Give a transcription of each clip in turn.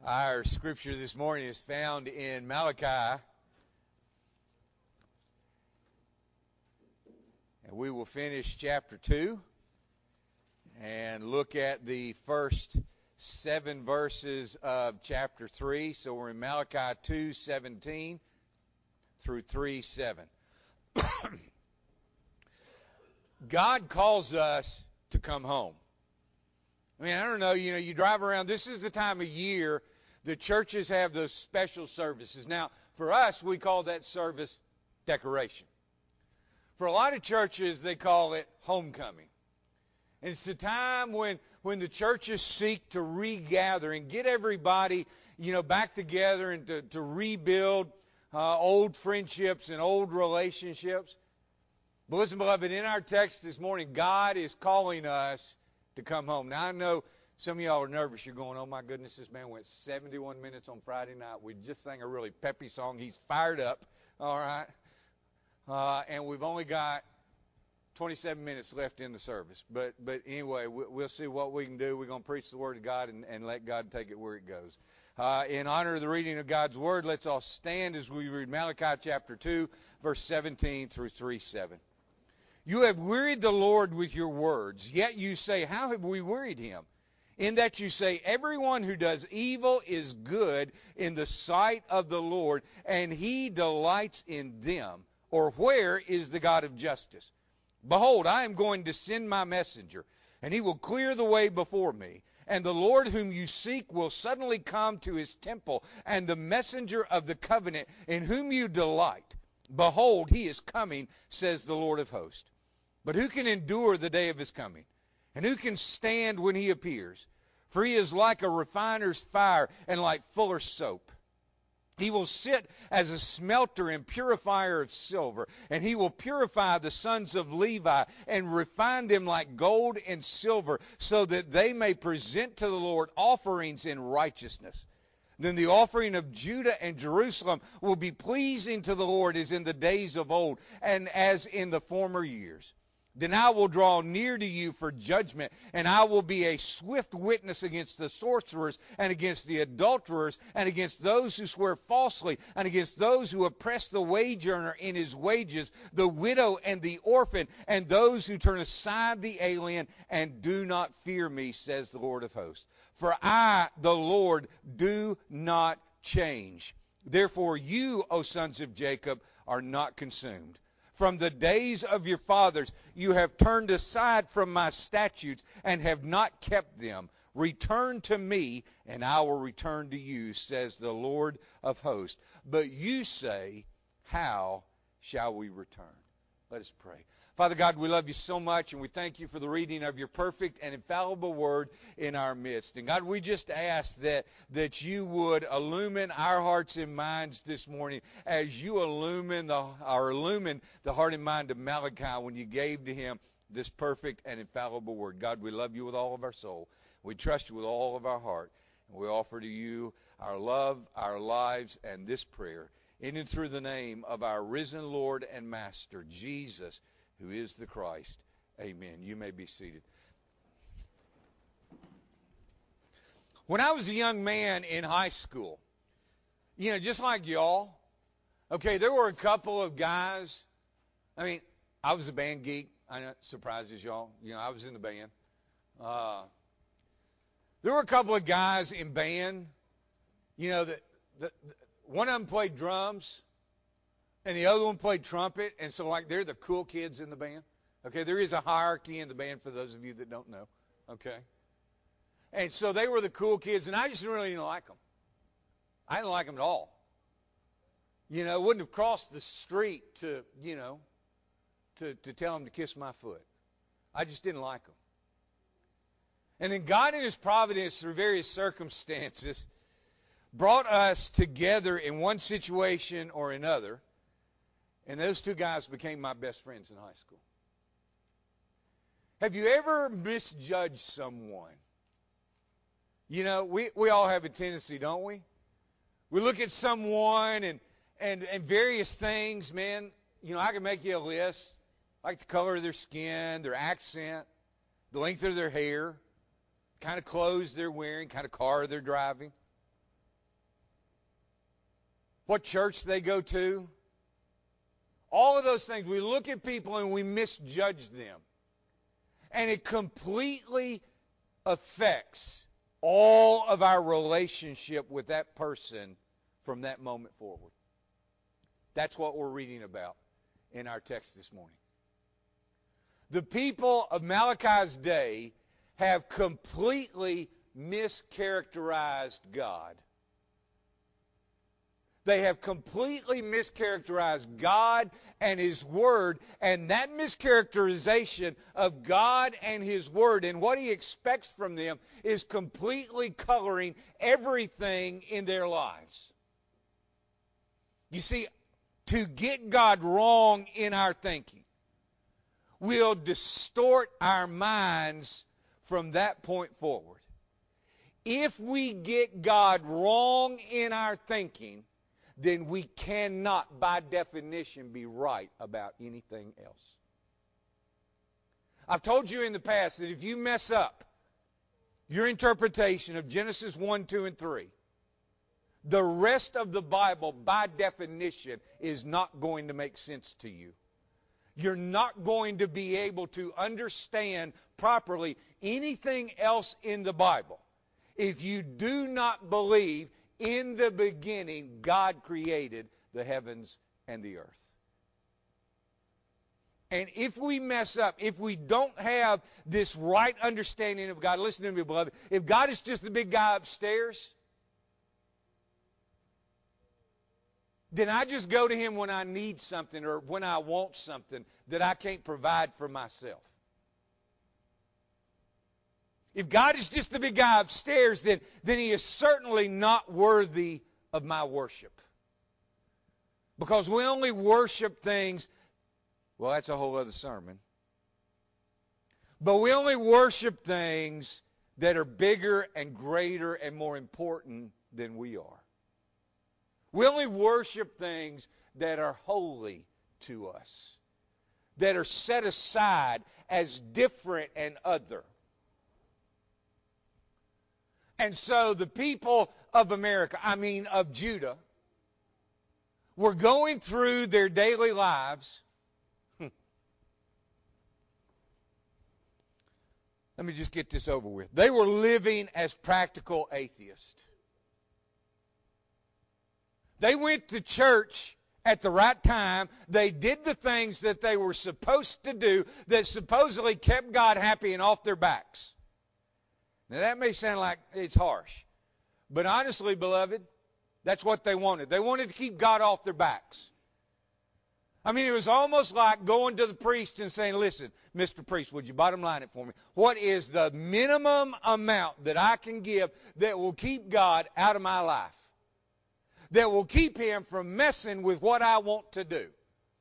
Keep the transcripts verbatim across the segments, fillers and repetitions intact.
Our scripture this morning is found in Malachi. And we will finish chapter two and look at the first seven verses of chapter three. So we're in Malachi two seventeen through three seven. God calls us to come home. I mean, I don't know, you know, you drive around, this is the time of year the churches have those special services. Now, for us, we call that service decoration. For a lot of churches, they call it homecoming. And it's the time when, when the churches seek to regather and get everybody, you know, back together and to, to rebuild uh, old friendships and old relationships. But listen, beloved, in our text this morning, God is calling us to come home. Now, I know some of y'all are nervous. You're going, oh, my goodness, this man went seventy-one minutes on Friday night. We just sang a really peppy song. He's fired up, all right? Uh, and we've only got twenty-seven minutes left in the service. But but anyway, we'll see what we can do. We're going to preach the Word of God and, and let God take it where it goes. Uh, in honor of the reading of God's Word, let's all stand as we read Malachi chapter two, verse seventeen through three seven. You have wearied the Lord with your words, yet you say, how have we wearied him? In that you say, everyone who does evil is good in the sight of the Lord, and he delights in them. Or where is the God of justice? Behold, I am going to send my messenger, and he will clear the way before me. And the Lord whom you seek will suddenly come to his temple, and the messenger of the covenant in whom you delight. Behold, he is coming, says the Lord of hosts. But who can endure the day of his coming? And who can stand when he appears? For he is like a refiner's fire and like fuller's soap. He will sit as a smelter and purifier of silver, and he will purify the sons of Levi and refine them like gold and silver, so that they may present to the Lord offerings in righteousness. Then the offering of Judah and Jerusalem will be pleasing to the Lord as in the days of old and as in the former years. Then I will draw near to you for judgment, and I will be a swift witness against the sorcerers and against the adulterers and against those who swear falsely and against those who oppress the wage earner in his wages, the widow and the orphan, and those who turn aside the alien and do not fear me, says the Lord of hosts. For I, the Lord, do not change. Therefore you, O sons of Jacob, are not consumed. From the days of your fathers you have turned aside from my statutes and have not kept them. Return to me, and I will return to you, says the Lord of hosts. But you say, how shall we return? Let us pray. Father God, we love you so much, and we thank you for the reading of your perfect and infallible word in our midst. And God, we just ask that, that you would illumine our hearts and minds this morning as you illumine the, or illumine the heart and mind of Malachi when you gave to him this perfect and infallible word. God, we love you with all of our soul. We trust you with all of our heart. And we offer to you our love, our lives, and this prayer, in and through the name of our risen Lord and Master, Jesus, who is the Christ. Amen. You may be seated. When I was a young man in high school, you know, just like y'all, okay, there were a couple of guys. I mean, I was a band geek. I know it surprises y'all. You know, I was in the band. Uh, there were a couple of guys in band, you know, that, that, that one of them played drums, and the other one played trumpet, and so, like, they're the cool kids in the band. Okay, there is a hierarchy in the band for those of you that don't know. Okay? And so they were the cool kids, and I just really didn't like them. I didn't like them at all. You know, wouldn't have crossed the street to, you know, to, to tell them to kiss my foot. I just didn't like them. And then God in his providence, through various circumstances, brought us together in one situation or another. And those two guys became my best friends in high school. Have you ever misjudged someone? You know, we, we all have a tendency, don't we? We look at someone and, and, and various things, man. You know, I can make you a list. Like the color of their skin, their accent, the length of their hair, kind of clothes they're wearing, kind of car they're driving. what church they go to. All of those things. We look at people and we misjudge them. And it completely affects all of our relationship with that person from that moment forward. That's what we're reading about in our text this morning. The people of Malachi's day have completely mischaracterized God. They have completely mischaracterized God and His Word, and that mischaracterization of God and His Word and what He expects from them is completely coloring everything in their lives. You see, to get God wrong in our thinking will distort our minds from that point forward. If we get God wrong in our thinking, then we cannot, by definition, be right about anything else. I've told you in the past that if you mess up your interpretation of Genesis one, two, and three, the rest of the Bible, by definition, is not going to make sense to you. You're not going to be able to understand properly anything else in the Bible if you do not believe in the beginning God created the heavens and the earth. And if we mess up, if we don't have this right understanding of God, listen to me, beloved, if God is just the big guy upstairs, then I just go to Him when I need something or when I want something that I can't provide for myself. If God is just the big guy upstairs, then, then He is certainly not worthy of my worship. Because we only worship things, well, that's a whole other sermon. But we only worship things that are bigger and greater and more important than we are. We only worship things that are holy to us, that are set aside as different and other. And so the people of America, I mean of Judah, were going through their daily lives. Let me just get this over with. They were living as practical atheists. They went to church at the right time. They did the things that they were supposed to do that supposedly kept God happy and off their backs. Now, that may sound like it's harsh. But honestly, beloved, that's what they wanted. They wanted to keep God off their backs. I mean, it was almost like going to the priest and saying, listen, Mister Priest, would you bottom line it for me? What is the minimum amount that I can give that will keep God out of my life? That will keep Him from messing with what I want to do?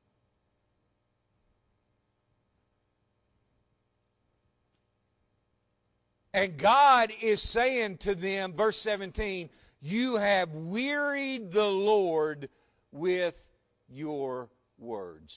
And God is saying to them, verse seventeen, you have wearied the Lord with your words.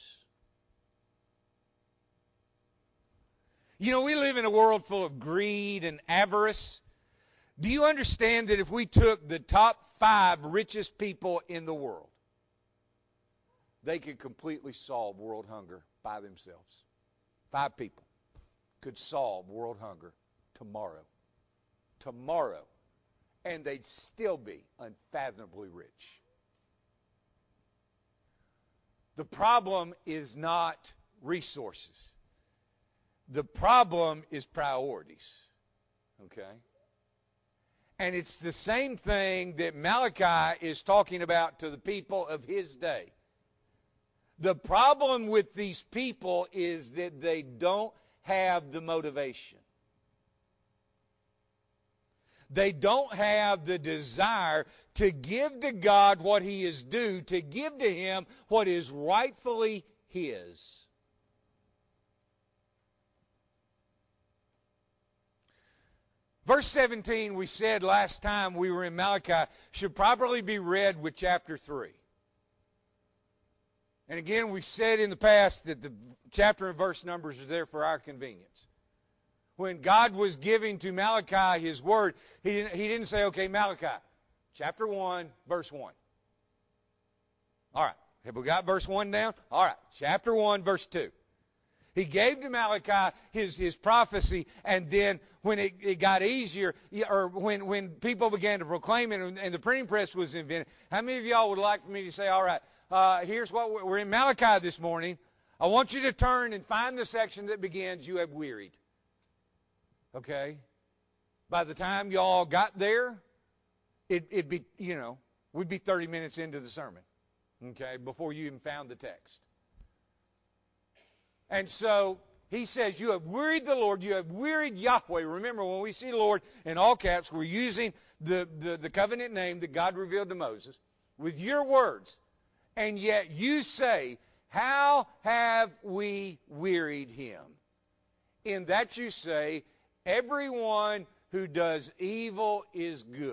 You know, we live in a world full of greed and avarice. Do you understand that if we took the top five richest people in the world, they could completely solve world hunger by themselves? Five people could solve world hunger tomorrow. Tomorrow. And they'd still be unfathomably rich. The problem is not resources. The problem is priorities. Okay? And it's the same thing that Malachi is talking about to the people of his day. The problem with these people is that they don't have the motivation. They don't have the desire to give to God what He is due, to give to Him what is rightfully His. Verse seventeen, we said last time we were in Malachi, should probably be read with chapter three. And again, we said in the past that the chapter and verse numbers are there for our convenience. When God was giving to Malachi His word, He didn't, he didn't say, okay, Malachi, chapter one, verse one. All right. Have we got verse one down? All right. Chapter one, verse two. He gave to Malachi his, his prophecy, and then when it, it got easier, or when, when people began to proclaim it, and, and the printing press was invented, how many of y'all would like for me to say, all right, uh, here's what we're, we're in Malachi this morning. I want you to turn and find the section that begins, you have wearied. Okay? By the time y'all got there, it, it'd be, you know, we'd be thirty minutes into the sermon. Okay? Before you even found the text. And so he says, you have wearied the Lord, you have wearied Yahweh. Remember, when we see Lord in all caps, we're using the, the, the covenant name that God revealed to Moses with your words. And yet you say, how have we wearied him? In that you say, everyone who does evil is good.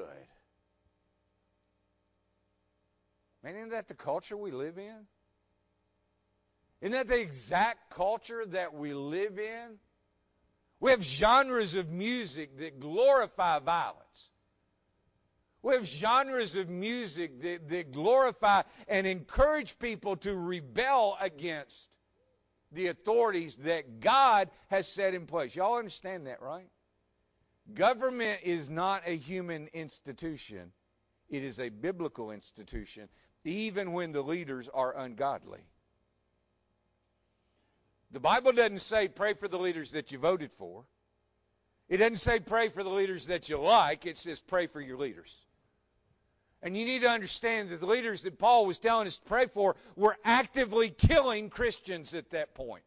Man, isn't that the culture we live in? Isn't that the exact culture that we live in? We have genres of music that glorify violence. We have genres of music that, that glorify and encourage people to rebel against the authorities that God has set in place. Y'all understand that, right? Government is not a human institution. It is a biblical institution, even when the leaders are ungodly. The Bible doesn't say pray for the leaders that you voted for. It doesn't say pray for the leaders that you like. It says pray for your leaders. And you need to understand that the leaders that Paul was telling us to pray for were actively killing Christians at that point.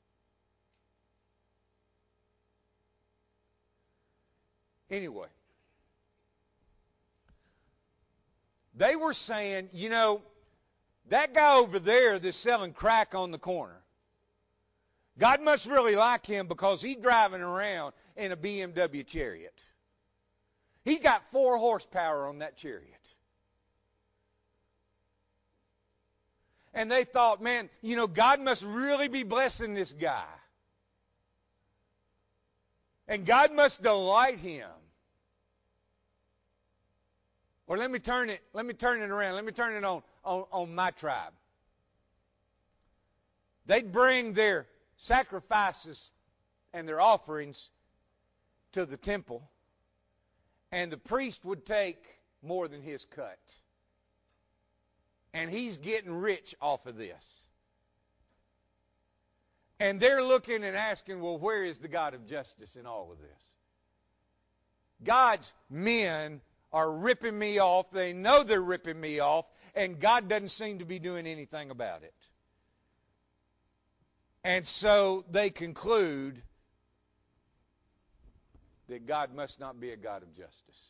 Anyway, they were saying, you know, that guy over there that's selling crack on the corner, God must really like him because he's driving around in a B M W chariot. He got four horsepower on that chariot. And they thought, man, you know, God must really be blessing this guy. And God must delight him. Or let me turn it, let me turn it around. Let me turn it on, on, on my tribe. They'd bring their sacrifices and their offerings to the temple, and the priest would take more than his cut. And he's getting rich off of this. And they're looking and asking, well, where is the God of justice in all of this? God's men are ripping me off. They know they're ripping me off, and God doesn't seem to be doing anything about it. And so they conclude that God must not be a God of justice.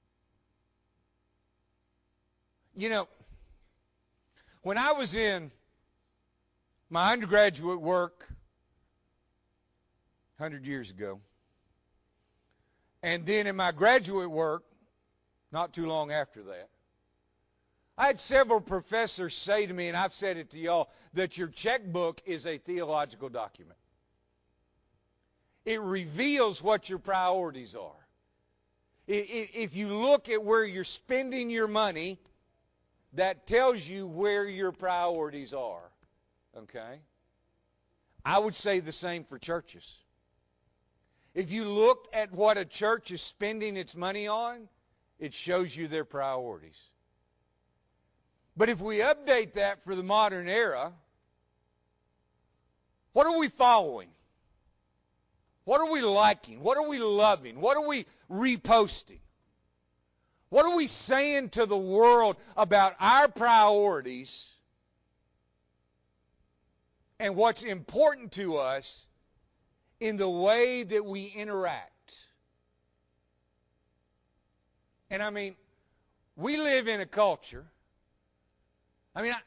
You know, when I was in my undergraduate work one hundred years ago, and then in my graduate work not too long after that, I had several professors say to me, and I've said it to y'all, that your checkbook is a theological document. It reveals what your priorities are. If you look at where you're spending your money, that tells you where your priorities are. Okay? I would say the same for churches. If you look at what a church is spending its money on, it shows you their priorities. But if we update that for the modern era, what are we following? What are we liking? What are we loving? What are we reposting? What are we saying to the world about our priorities and what's important to us in the way that we interact? And I mean, we live in a culture. I mean, I,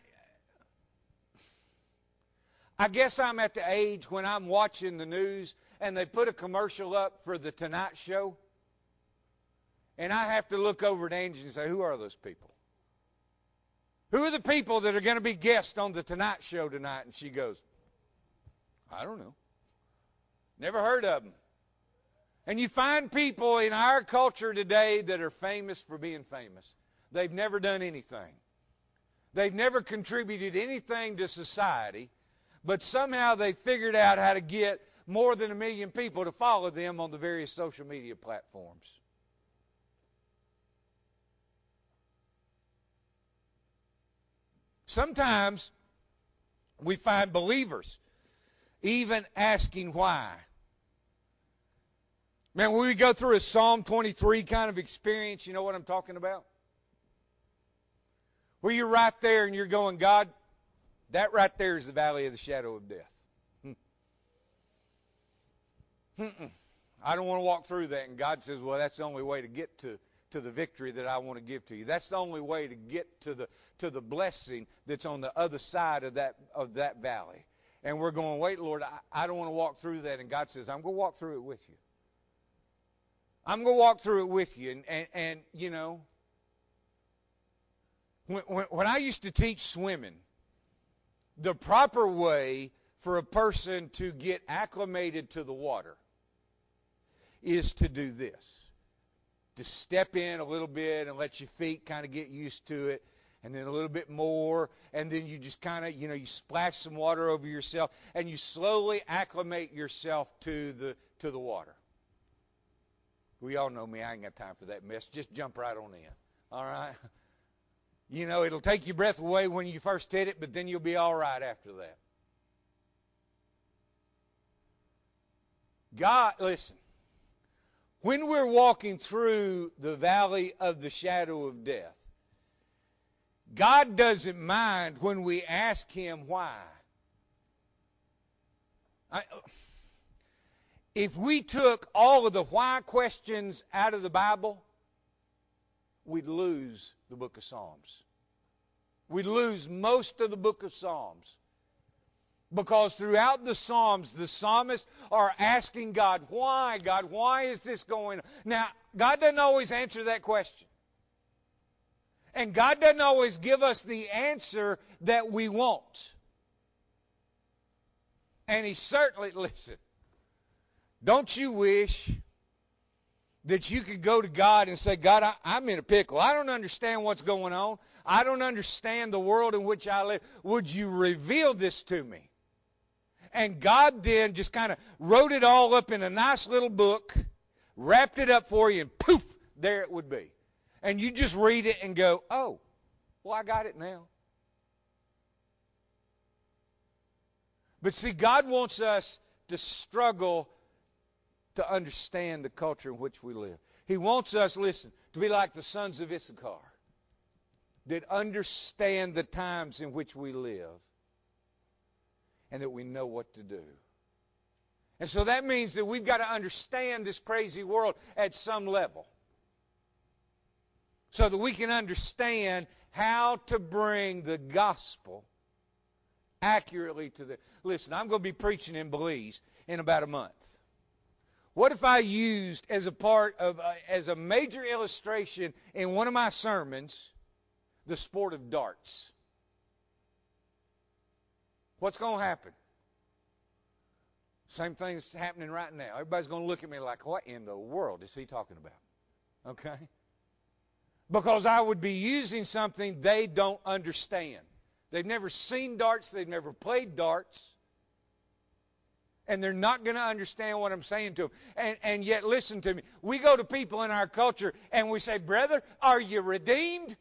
I guess I'm at the age when I'm watching the news and they put a commercial up for the Tonight Show. And I have to look over at Angie and say, who are those people? Who are the people that are going to be guests on the Tonight Show tonight? And she goes, I don't know. Never heard of them. And you find people in our culture today that are famous for being famous. They've never done anything. They've never contributed anything to society, but somehow they figured out how to get more than a million people to follow them on the various social media platforms. Sometimes we find believers even asking why. Man, when we go through a Psalm twenty-three kind of experience, you know what I'm talking about? Where you're right there and you're going, God, that right there is the valley of the shadow of death. Hmm. I don't want to walk through that. And God says, well, that's the only way to get to, to the victory that I want to give to you. That's the only way to get to the to the blessing that's on the other side of that of that valley. And we're going, wait, Lord, I, I don't want to walk through that. And God says, I'm going to walk through it with you. I'm going to walk through it with you. And, and, and you know, when, when, when I used to teach swimming, the proper way for a person to get acclimated to the water is to do this. To step in a little bit and let your feet kind of get used to it, and then a little bit more, and then you just kind of, you know, you splash some water over yourself, and you slowly acclimate yourself to the to the water. We all know me. I ain't got time for that mess. Just jump right on in. All right? You know, it'll take your breath away when you first hit it, but then you'll be all right after that. God, listen, when we're walking through the valley of the shadow of death, God doesn't mind when we ask Him why. I, if we took all of the why questions out of the Bible, we'd lose the book of Psalms. We'd lose most of the book of Psalms. Because throughout the Psalms, the psalmists are asking God, why, God, why is this going on? Now, God doesn't always answer that question. And God doesn't always give us the answer that we want. And He certainly, listen, don't you wish that you could go to God and say, God, I, I'm in a pickle. I don't understand what's going on. I don't understand the world in which I live. Would you reveal this to me? And God then just kind of wrote it all up in a nice little book, wrapped it up for you, and poof, there it would be. And you just read it and go, oh, well, I got it now. But see, God wants us to struggle to understand the culture in which we live. He wants us, listen, to be like the sons of Issachar, that understand the times in which we live, and that we know what to do. And so that means that we've got to understand this crazy world at some level, so that we can understand how to bring the gospel accurately to the... Listen, I'm going to be preaching in Belize in about a month. What if I used as a part of, uh, as a major illustration in one of my sermons, the sport of darts? What's going to happen? Same thing that's happening right now. Everybody's going to look at me like, what in the world is he talking about? Okay? Because I would be using something they don't understand. They've never seen darts. They've never played darts. And they're not going to understand what I'm saying to them. And, and yet, listen to me. We go to people in our culture and we say, brother, are you redeemed?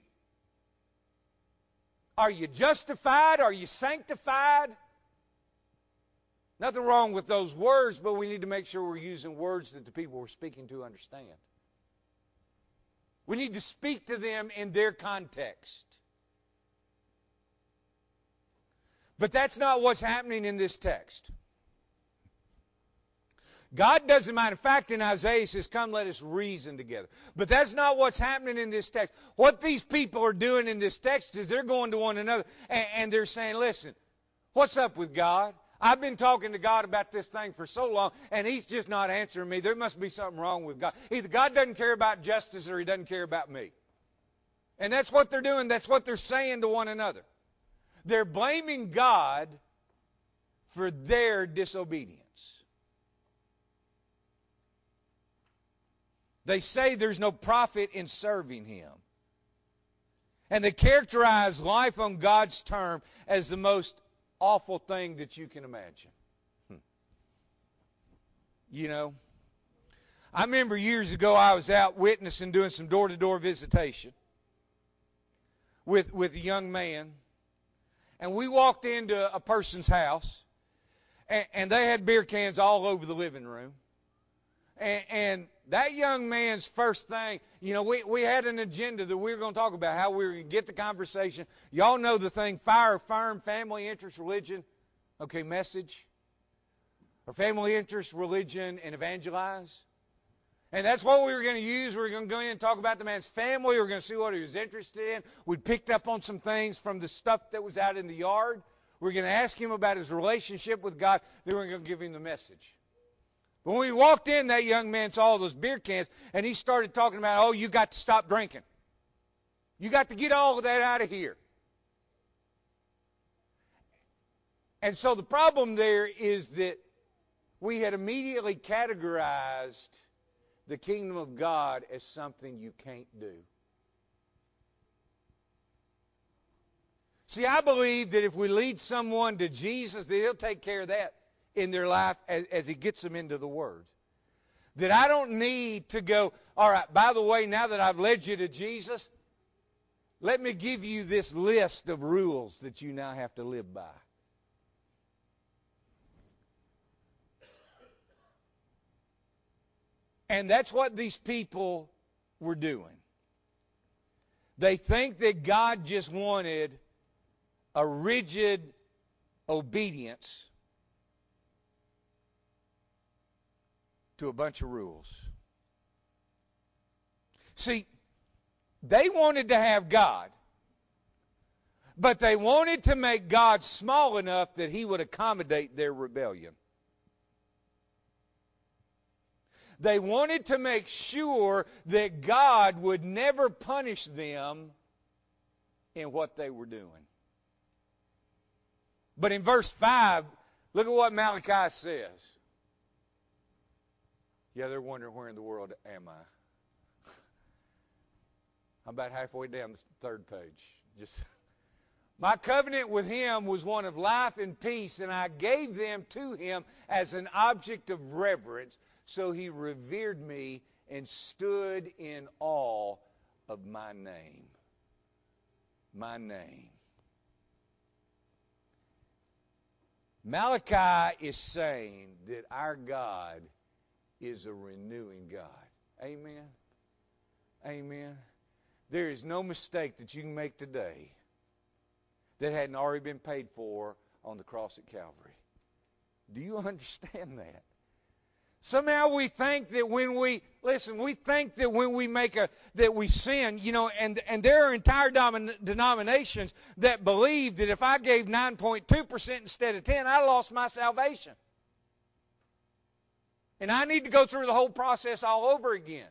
Are you justified? Are you sanctified? Nothing wrong with those words, but we need to make sure we're using words that the people we're speaking to understand. We need to speak to them in their context. But that's not what's happening in this text. God doesn't mind. In fact, in Isaiah, He says, come, let us reason together. But that's not what's happening in this text. What these people are doing in this text is they're going to one another and, and they're saying, listen, what's up with God? I've been talking to God about this thing for so long, and He's just not answering me. There must be something wrong with God. Either God doesn't care about justice or He doesn't care about me. And that's what they're doing. That's what they're saying to one another. They're blaming God for their disobedience. They say there's no profit in serving Him. And they characterize life on God's term as the most awful thing that you can imagine. Hmm. You know, I remember years ago I was out witnessing, doing some door-to-door visitation with, with a young man. And we walked into a person's house, and, and they had beer cans all over the living room. And, and that young man's first thing, you know, we, we had an agenda that we were going to talk about, how we were going to get the conversation. Y'all know the thing, fire, firm, family, interest, religion, okay, message. Or family, interest, religion, and evangelize. And that's what we were going to use. We were going to go in and talk about the man's family. We were going to see what he was interested in. We picked up on some things from the stuff that was out in the yard. We were going to ask him about his relationship with God. Then we were going to give him the message. But when we walked in, that young man saw all those beer cans, and he started talking about, oh, you got to stop drinking. You got to get all of that out of here. And so the problem there is that we had immediately categorized the kingdom of God as something you can't do. See, I believe that if we lead someone to Jesus, that He'll take care of that in their life as, as He gets them into the Word. That I don't need to go, all right, by the way, now that I've led you to Jesus, let me give you this list of rules that you now have to live by. And that's what these people were doing. They think that God just wanted a rigid obedience to a bunch of rules. See, they wanted to have God, but they wanted to make God small enough that He would accommodate their rebellion. They wanted to make sure that God would never punish them in what they were doing. But in verse five, look at what Malachi says. Yeah, they're wondering, where in the world am I? I'm about halfway down the third page. Just my covenant with him was one of life and peace, and I gave them to him as an object of reverence. So he revered me and stood in awe of my name. My name. Malachi is saying that our God is a renewing God. Amen? Amen? There is no mistake that you can make today that hadn't already been paid for on the cross at Calvary. Do you understand that? Somehow we think that when we, listen, we think that when we make a, that we sin, you know, and, and there are entire domin, denominations that believe that if I gave nine point two percent instead of ten, I lost my salvation. And I need to go through the whole process all over again.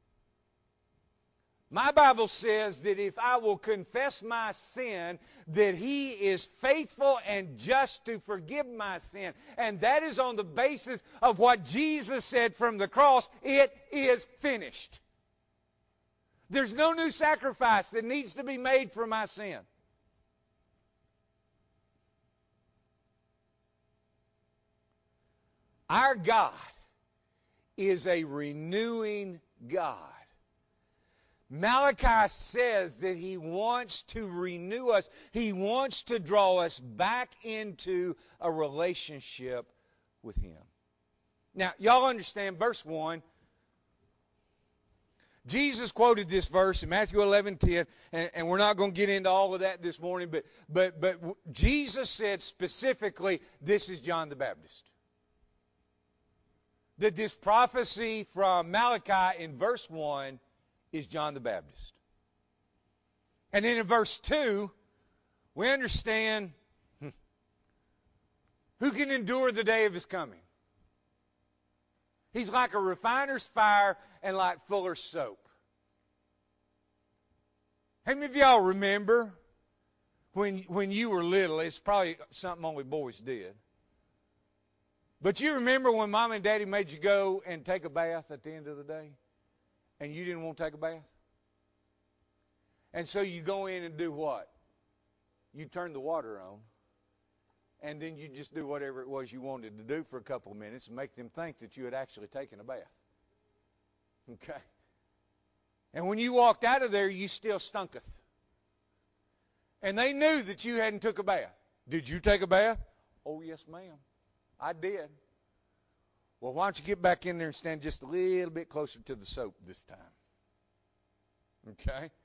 My Bible says that if I will confess my sin, that He is faithful and just to forgive my sin. And that is on the basis of what Jesus said from the cross, it is finished. There's no new sacrifice that needs to be made for my sin. Our God is a renewing God. Malachi says that He wants to renew us. He wants to draw us back into a relationship with Him. Now, y'all understand verse one. Jesus quoted this verse in Matthew eleven ten, and, and we're not going to get into all of that this morning, but, but, but Jesus said specifically, this is John the Baptist. That this prophecy from Malachi in verse one is John the Baptist. And then in verse two, we understand who can endure the day of His coming. He's like a refiner's fire and like fuller's soap. How many of y'all remember when, when you were little? It's probably something only boys did. But you remember when Mom and Daddy made you go and take a bath at the end of the day? And you didn't want to take a bath? And so you go in and do what? You turn the water on, and then you just do whatever it was you wanted to do for a couple of minutes and make them think that you had actually taken a bath. Okay? And when you walked out of there, you still stunketh. And they knew that you hadn't took a bath. Did you take a bath? Oh, yes, ma'am. I did. Well, why don't you get back in there and stand just a little bit closer to the soap this time? Okay?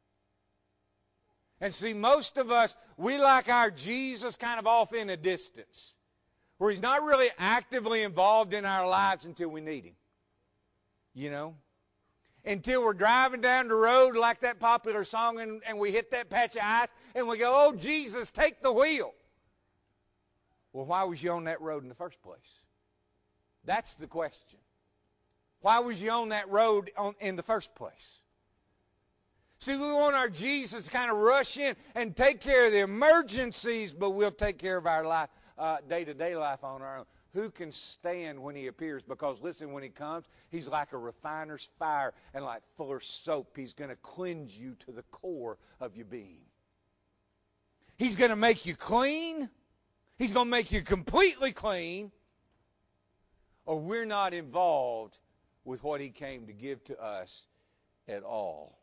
And see, most of us, we like our Jesus kind of off in a distance, where he's not really actively involved in our lives until we need him. You know? Until we're driving down the road like that popular song and, and we hit that patch of ice and we go, oh, Jesus, take the wheel. Well, why was you on that road in the first place? That's the question. Why was you on that road on, in the first place? See, we want our Jesus to kind of rush in and take care of the emergencies, but we'll take care of our life, uh, day-to-day life on our own. Who can stand when he appears? Because, listen, when he comes, he's like a refiner's fire and like fuller's soap. He's going to cleanse you to the core of your being. He's going to make you clean. He's going to make you completely clean. Or we're not involved with what he came to give to us at all.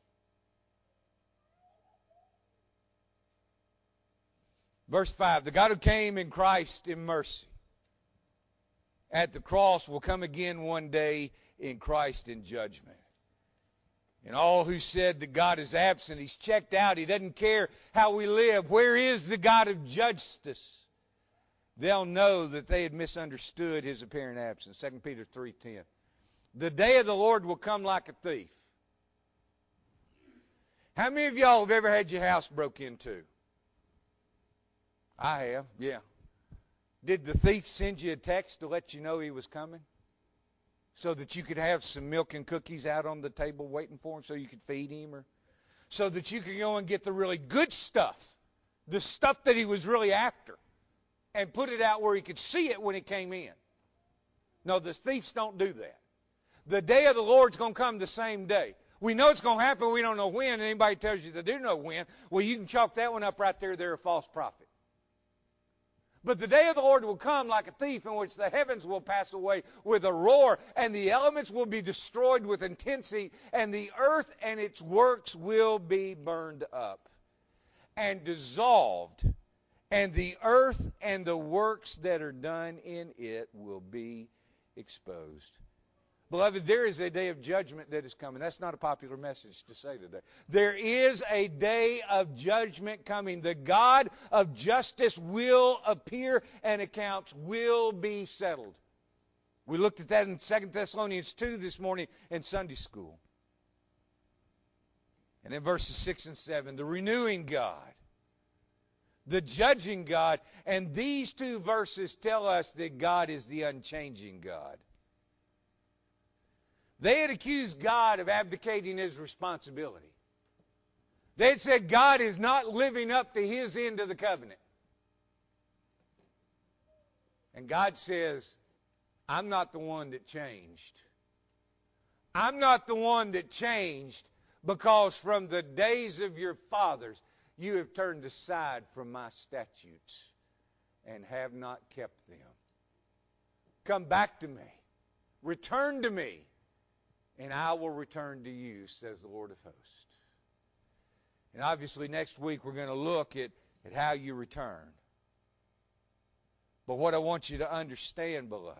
Verse five, the God who came in Christ in mercy at the cross will come again one day in Christ in judgment. And all who said that God is absent, he's checked out, he doesn't care how we live, where is the God of justice? They'll know that they had misunderstood his apparent absence. Second Peter three ten. The day of the Lord will come like a thief. How many of y'all have ever had your house broke into? I have, yeah. Did the thief send you a text to let you know he was coming? So that you could have some milk and cookies out on the table waiting for him so you could feed him? Or so that you could go and get the really good stuff, the stuff that he was really after, and put it out where he could see it when he came in? No, the thieves don't do that. The day of the Lord's going to come the same day. We know it's going to happen. We don't know when. And anybody tells you they do know when, well, you can chalk that one up right there. They're a false prophet. But the day of the Lord will come like a thief, in which the heavens will pass away with a roar, and the elements will be destroyed with intense heat, and the earth and its works will be burned up and dissolved, and the earth and the works that are done in it will be exposed. Beloved, there is a day of judgment that is coming. That's not a popular message to say today. There is a day of judgment coming. The God of justice will appear and accounts will be settled. We looked at that in Second Thessalonians two this morning in Sunday school. And in verses six and seven, the renewing God, the judging God, and these two verses tell us that God is the unchanging God. They had accused God of abdicating his responsibility. They had said God is not living up to his end of the covenant. And God says, I'm not the one that changed. I'm not the one that changed because from the days of your fathers you have turned aside from my statutes and have not kept them. Come back to me. Return to me. And I will return to you, says the Lord of hosts. And obviously next week we're going to look at, at how you return. But what I want you to understand, beloved,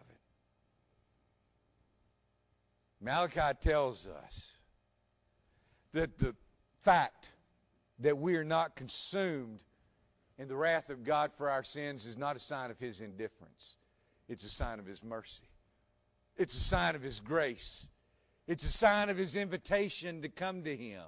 Malachi tells us that the fact that we are not consumed in the wrath of God for our sins is not a sign of his indifference. It's a sign of his mercy. It's a sign of his grace. It's a sign of his invitation to come to him.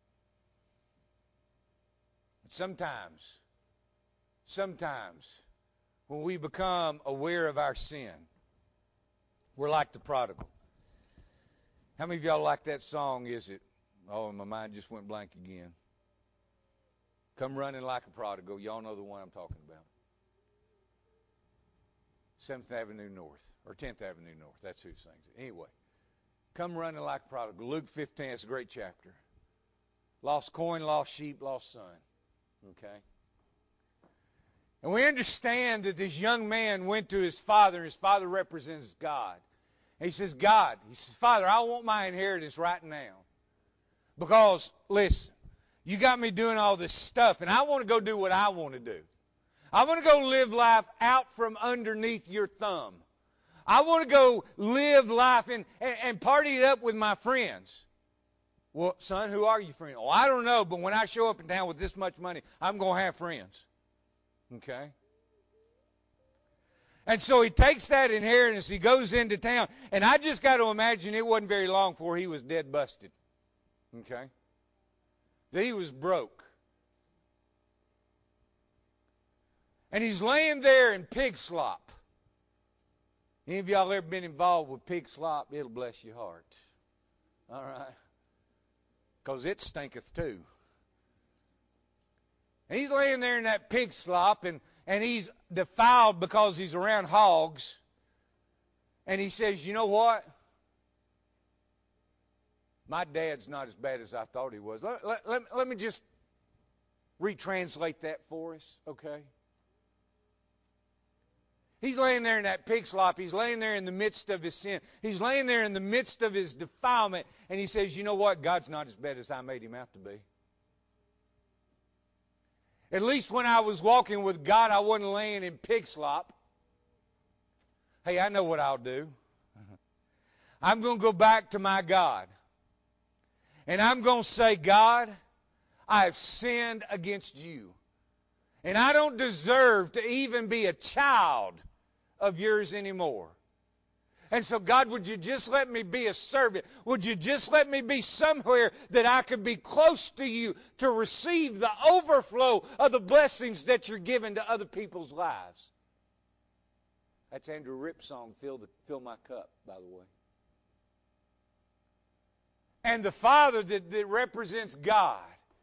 But sometimes, sometimes, when we become aware of our sin, we're like the prodigal. How many of y'all like that song, Is It? Oh, my mind just went blank again. Come running like a prodigal. Y'all know the one I'm talking about. seventh Avenue North, or tenth Avenue North. That's who sings it. Anyway. Come running like a prodigal. Luke fifteen, it's a great chapter. Lost coin, lost sheep, lost son. Okay? And we understand that this young man went to his father, and his father represents God. And he says, God, he says, Father, I want my inheritance right now. Because, listen, you got me doing all this stuff, and I want to go do what I want to do. I want to go live life out from underneath your thumb. I want to go live life and, and, and party it up with my friends. Well, son, who are you friends? Oh, I don't know, but when I show up in town with this much money, I'm going to have friends. Okay? And so he takes that inheritance, he goes into town, and I just got to imagine it wasn't very long before he was dead busted. Okay? That he was broke. And he's laying there in pig slop. Any of y'all ever been involved with pig slop? It'll bless your heart. All right? Because it stinketh too. And he's laying there in that pig slop, and, and he's defiled because he's around hogs. And he says, you know what? My dad's not as bad as I thought he was. Let, let, let, let me just retranslate that for us, okay? He's laying there in that pig slop. He's laying there in the midst of his sin. He's laying there in the midst of his defilement. And he says, you know what? God's not as bad as I made him out to be. At least when I was walking with God, I wasn't laying in pig slop. Hey, I know what I'll do. I'm going to go back to my God. And I'm going to say, God, I have sinned against you. And I don't deserve to even be a child of yours anymore. And so, God, would you just let me be a servant? Would you just let me be somewhere that I could be close to you to receive the overflow of the blessings that you're giving to other people's lives? That's Andrew Ripp's song, Fill, the, Fill My Cup, by the way. And the Father that, that represents God,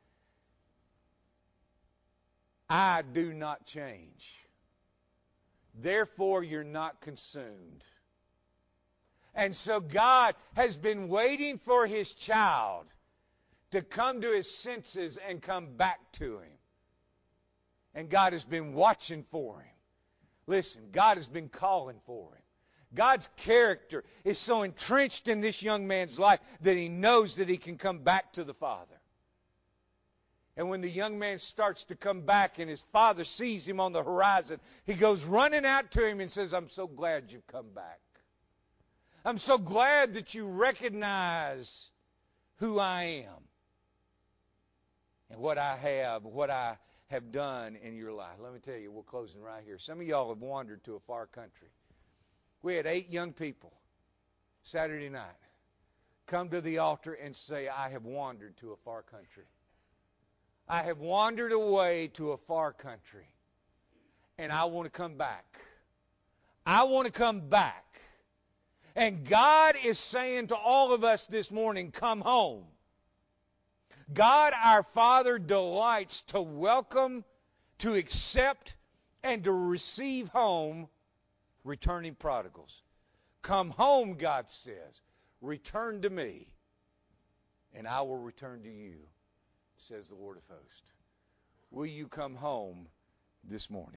I do not change. Therefore, you're not consumed. And so God has been waiting for his child to come to his senses and come back to him. And God has been watching for him. Listen, God has been calling for him. God's character is so entrenched in this young man's life that he knows that he can come back to the Father. And when the young man starts to come back and his father sees him on the horizon, he goes running out to him and says, I'm so glad you've come back. I'm so glad that you recognize who I am and what I have, what I have done in your life. Let me tell you, we're closing right here. Some of y'all have wandered to a far country. We had eight young people Saturday night come to the altar and say, I have wandered to a far country. I have wandered away to a far country, and I want to come back. I want to come back. And God is saying to all of us this morning, come home. God, our Father, delights to welcome, to accept, and to receive home returning prodigals. Come home, God says. Return to me, and I will return to you, says the Lord of hosts. Will you come home this morning?